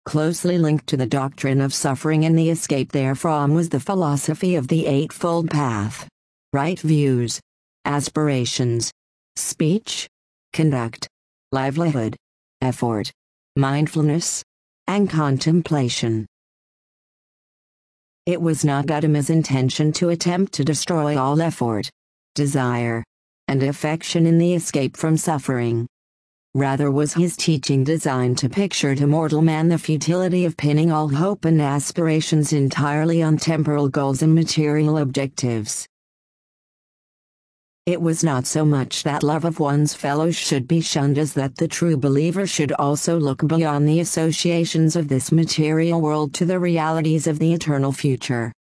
Closely linked to the doctrine of suffering and the escape therefrom was the philosophy of the Eightfold Path. Right views, aspirations, speech, conduct, livelihood, effort, mindfulness, and contemplation. It was not Gautama's intention to attempt to destroy all effort, desire, and affection in the escape from suffering. Rather was his teaching designed to picture to mortal man the futility of pinning all hope and aspirations entirely on temporal goals and material objectives. It was not so much that love of one's fellows should be shunned as that the true believer should also look beyond the associations of this material world to the realities of the eternal future.